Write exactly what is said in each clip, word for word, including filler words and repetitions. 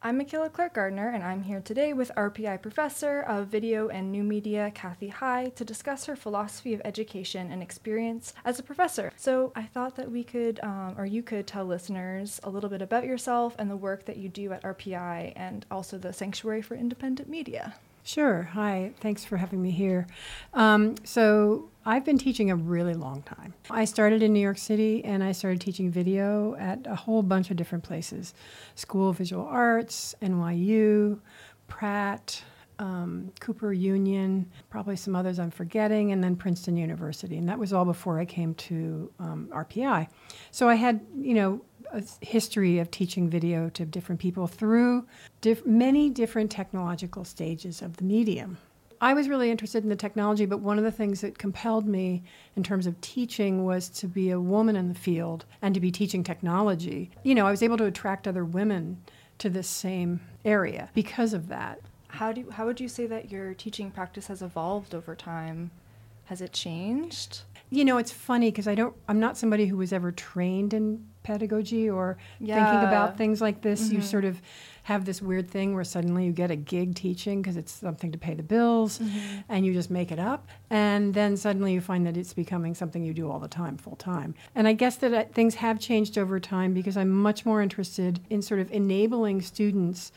I'm Michaela Clark Gardner, and I'm here today with R P I Professor of Video and New Media, Kathy High, to discuss her philosophy of education and experience as a professor. So I thought that we could, um, or you could tell listeners a little bit about yourself and the work that you do at R P I and also the Sanctuary for Independent Media. Sure. Hi. Thanks for having me here. Um, so I've been teaching a really long time. I started in New York City, and I started teaching video at a whole bunch of different places. School of Visual Arts, N Y U, Pratt, um, Cooper Union, probably some others I'm forgetting, and then Princeton University. And that was all before I came to um, R P I. So I had, you know, a history of teaching video to different people through diff- many different technological stages of the medium. I was really interested in the technology, but one of the things that compelled me in terms of teaching was to be a woman in the field and to be teaching technology. You know, I was able to attract other women to this same area because of that. How do you, how would you say that your teaching practice has evolved over time? Has it changed? You know, it's funny because I don't. I'm not somebody who was ever trained in pedagogy or Yeah. thinking about things like this. Mm-hmm. You sort of have this weird thing where suddenly you get a gig teaching because it's something to pay the bills, Mm-hmm. and you just make it up. And then suddenly you find that it's becoming something you do all the time, full time. And I guess that uh, things have changed over time because I'm much more interested in sort of enabling students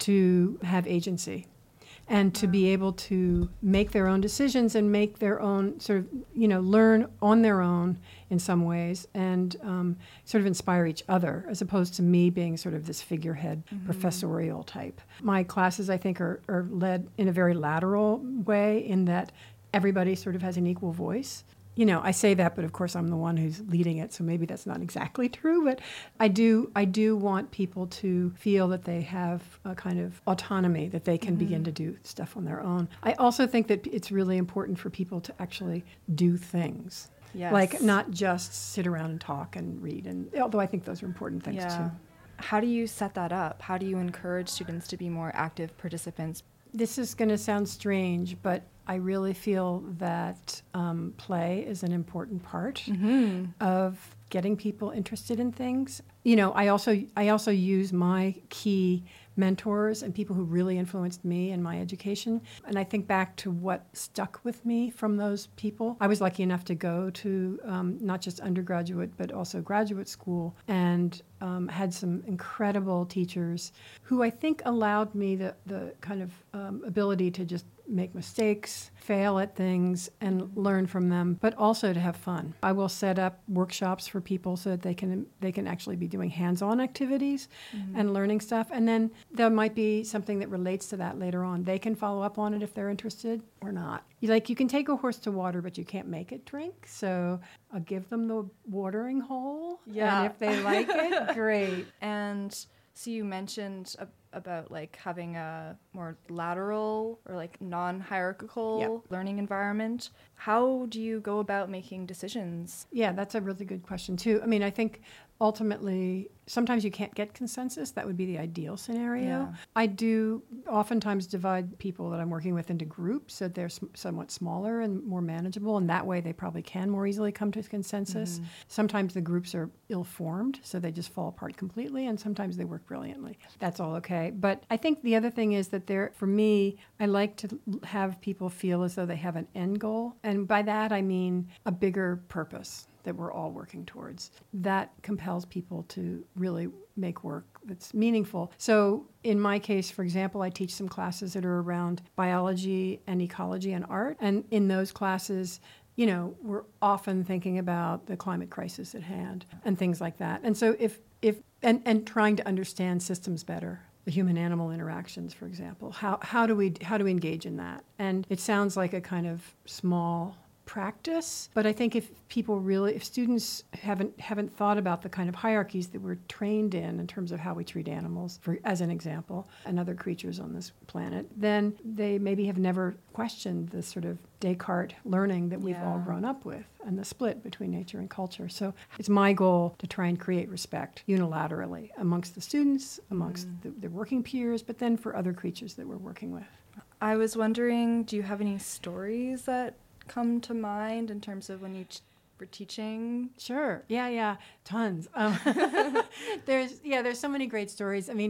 to have agency and to be able to make their own decisions and make their own sort of, you know, learn on their own in some ways and um, sort of inspire each other, as opposed to me being sort of this figurehead mm-hmm. professorial type. My classes, I think, are, are led in a very lateral way in that everybody sort of has an equal voice. You know, I say that, but of course I'm the one who's leading it, so maybe that's not exactly true. But I do, I do want people to feel that they have a kind of autonomy, that they can mm-hmm. begin to do stuff on their own. I also think that it's really important for people to actually do things, Yes. like not just sit around and talk and read. And although I think those are important things Yeah. too. How do you set that up? How do you encourage students to be more active participants? This is going to sound strange, but I really feel that um, play is an important part Mm-hmm. of getting people interested in things. You know, I also I also use my key mentors and people who really influenced me in my education. And I think back to what stuck with me from those people. I was lucky enough to go to um, not just undergraduate, but also graduate school, and um, had some incredible teachers who I think allowed me the, the kind of um, ability to just make mistakes, fail at things, and learn from them, but also to have fun. I will set up workshops for people so that they can they can actually be doing hands-on activities mm-hmm. and learning stuff. And then there might be something that relates to that later on. They can follow up on it if they're interested or not. You, like, you can take a horse to water, but you can't make it drink. So I'll give them the watering hole. Yeah. And if they like it, great. And so you mentioned a- about like having a more lateral or like non-hierarchical Yep. learning environment. How do you go about making decisions? Yeah, that's a really good question too. I mean, I think ultimately, sometimes you can't get consensus. That would be the ideal scenario. Yeah. I do oftentimes divide people that I'm working with into groups so they're sm- somewhat smaller and more manageable, and that way they probably can more easily come to consensus. Mm-hmm. Sometimes the groups are ill-formed, so they just fall apart completely, and sometimes they work brilliantly. That's all okay. But I think the other thing is that there, for me, I like to have people feel as though they have an end goal, and by that I mean a bigger purpose that we're all working towards. That compels people to really make work that's meaningful. So in my case, for example, I teach some classes that are around biology and ecology and art. And in those classes, you know, we're often thinking about the climate crisis at hand and things like that. And so if, if and, and trying to understand systems better, the human-animal interactions, for example, how, how do we how do we engage in that? And it sounds like a kind of small practice, but I think if people really, if students haven't haven't thought about the kind of hierarchies that we're trained in in terms of how we treat animals, for as an example, and other creatures on this planet, then they maybe have never questioned the sort of Descartes learning that we've Yeah. all grown up with and the split between nature and culture. So it's my goal to try and create respect unilaterally amongst the students, amongst mm. the, the working peers, but then for other creatures that we're working with. I was wondering, do you have any stories that come to mind in terms of when you ch- were teaching? Sure. Yeah, yeah. Tons. Um, there's, yeah, there's so many great stories. I mean,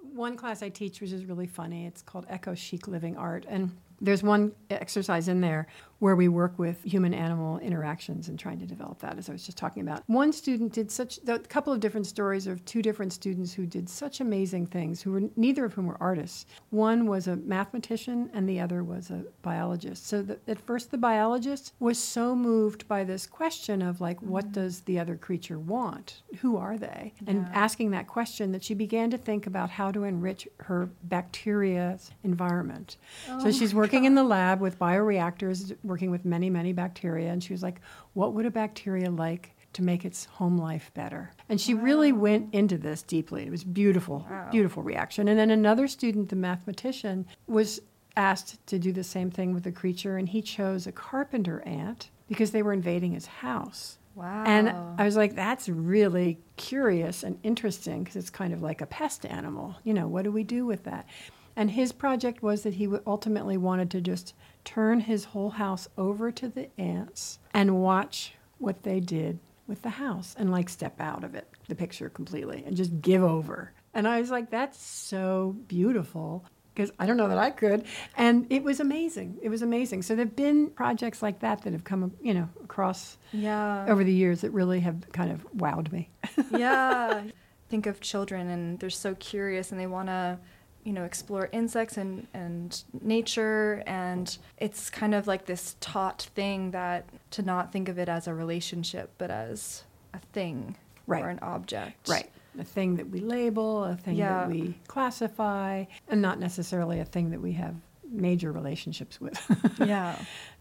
one class I teach, which is really funny. It's called Eco Chic Living Art. And there's one exercise in there where we work with human-animal interactions and trying to develop that, as I was just talking about. One student did such, a couple of different stories of two different students who did such amazing things, who were neither of whom were artists. One was a mathematician and the other was a biologist. So the, at first the biologist was so moved by this question of like, what mm-hmm. does the other creature want? Who are they? Yeah. And asking that question that she began to think about how to enrich her bacteria's environment. Oh so she's working God. in the lab with bioreactors, working with many, many bacteria. And she was like, what would a bacteria like to make its home life better? And she wow. really went into this deeply. It was beautiful, wow. beautiful reaction. And then another student, the mathematician, was asked to do the same thing with a creature, and he chose a carpenter ant because they were invading his house. Wow. And I was like, that's really curious and interesting because it's kind of like a pest animal. You know, what do we do with that? And his project was that he ultimately wanted to just turn his whole house over to the ants and watch what they did with the house and like step out of it, the picture completely, and just give over. And I was like, that's so beautiful, because I don't know that I could. And it was amazing. It was amazing. So there have been projects like that that have come, you know, across yeah. over the years that really have kind of wowed me. Yeah. Think of children, and they're so curious, and they want to, you know, explore insects and, and nature, and it's kind of like this taught thing that to not think of it as a relationship, but as a thing right. or an object. Right. A thing that we label, a thing yeah. that we classify, and not necessarily a thing that we have major relationships with. yeah.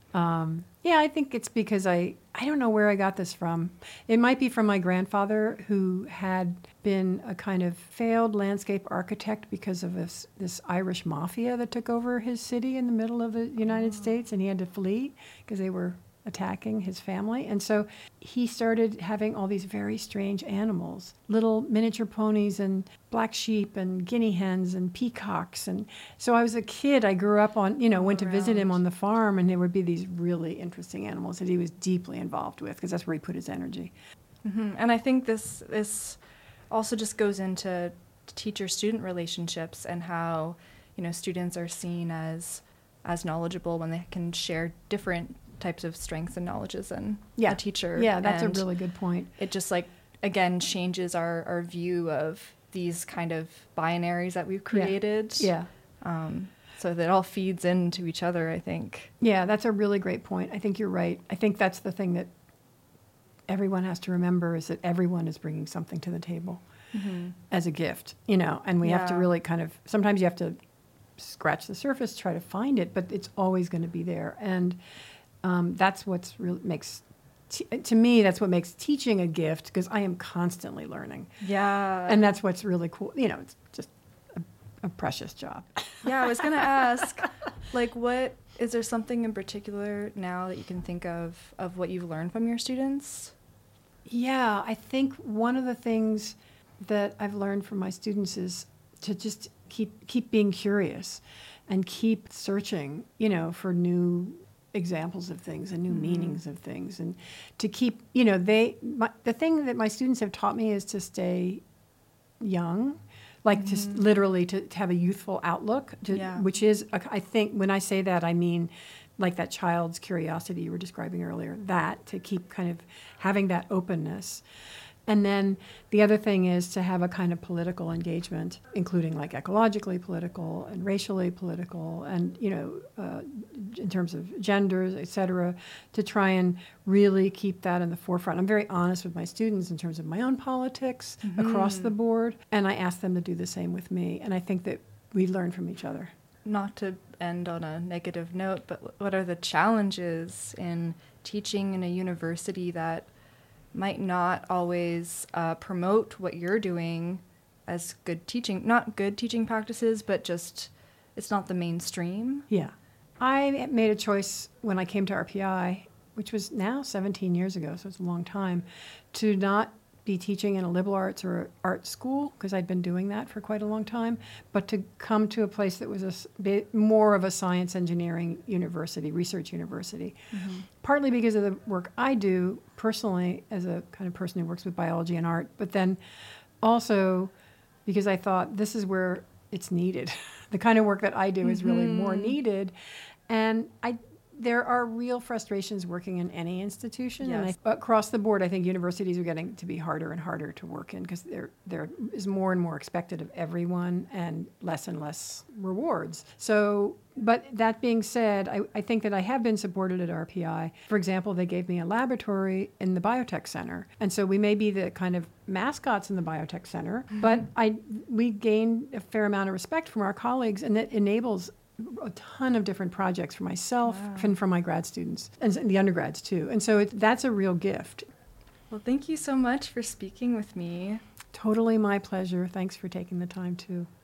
Um, yeah, I think it's because I, I don't know where I got this from. It might be from my grandfather, who had been a kind of failed landscape architect because of this, this Irish mafia that took over his city in the middle of the United oh. States, and he had to flee because they were attacking his family. And so he started having all these very strange animals, little miniature ponies and black sheep and guinea hens and peacocks. And so I was a kid, I grew up on, you know, went to visit him on the farm, and there would be these really interesting animals that he was deeply involved with because that's where he put his energy. Mm-hmm. And I think this this also just goes into teacher-student relationships and how, you know, students are seen as as knowledgeable when they can share different types of strengths and knowledges than yeah. a teacher. Yeah, that's and a really good point. It just like, again, changes our, our view of these kind of binaries that we've created. Yeah. yeah. Um, so that all feeds into each other, I think. Yeah, that's a really great point. I think you're right. I think that's the thing that everyone has to remember, is that everyone is bringing something to the table mm-hmm. as a gift, you know, and we yeah. have to really kind of, sometimes you have to scratch the surface, try to find it, but it's always going to be there. And Um, that's what's really makes, t- to me, that's what makes teaching a gift, because I am constantly learning. Yeah. And that's what's really cool. You know, it's just a, a precious job. Yeah, I was going to ask, like, what, is there something in particular now that you can think of, of what you've learned from your students? Yeah, I think one of the things that I've learned from my students is to just keep keep being curious and keep searching, you know, for new examples of things and new mm-hmm. meanings of things, and to keep, you know, they, my, the thing that my students have taught me is to stay young, like mm-hmm. to literally to, to have a youthful outlook, to, yeah. which is, a, I think when I say that, I mean like that child's curiosity you were describing earlier, that to keep kind of having that openness. And then the other thing is to have a kind of political engagement, including like ecologically political and racially political, and, you know, uh, in terms of genders, et cetera, to try and really keep that in the forefront. I'm very honest with my students in terms of my own politics mm-hmm. across the board, and I ask them to do the same with me. And I think that we learn from each other. Not to end on a negative note, but what are the challenges in teaching in a university that might not always uh, promote what you're doing as good teaching, not good teaching practices, but just it's not the mainstream? Yeah. I made a choice when I came to R P I, which was now seventeen years ago, so it's a long time, to not be teaching in a liberal arts or art school, because I'd been doing that for quite a long time, but to come to a place that was a bit more of a science engineering university, research university. Mm-hmm. Partly because of the work I do personally as a kind of person who works with biology and art, but then also because I thought this is where it's needed. The kind of work that I do is really more Mhm. needed. And I there are real frustrations working in any institution. Yes. And I, across the board, I think universities are getting to be harder and harder to work in because there there is more and more expected of everyone and less and less rewards. So, but that being said, I, I think that I have been supported at R P I. For example, they gave me a laboratory in the Biotech Center. And so we may be the kind of mascots in the Biotech Center, Mm-hmm. but I we gain a fair amount of respect from our colleagues, and that enables a ton of different projects for myself Wow. and for my grad students and the undergrads too. And so it, that's a real gift. Well, thank you so much for speaking with me. Totally my pleasure. Thanks for taking the time too.